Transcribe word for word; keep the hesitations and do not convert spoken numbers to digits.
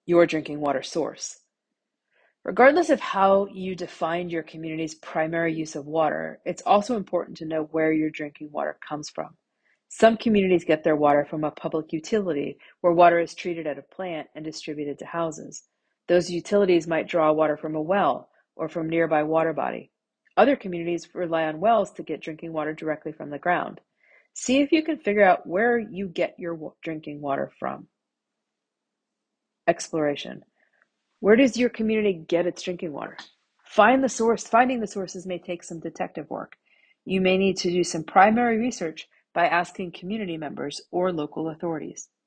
your drinking water source. Regardless of how you defined your community's primary use of water, it's also important to know where your drinking water comes from. Some communities get their water from a public utility where water is treated at a plant and distributed to houses. Those utilities might draw water from a well or from nearby water body. Other communities rely on wells to get drinking water directly from the ground. See if you can figure out where you get your drinking water from. Exploration. Where does your community get its drinking water? Find the source. Finding the sources may take some detective work. You may need to do some primary research by asking community members or local authorities.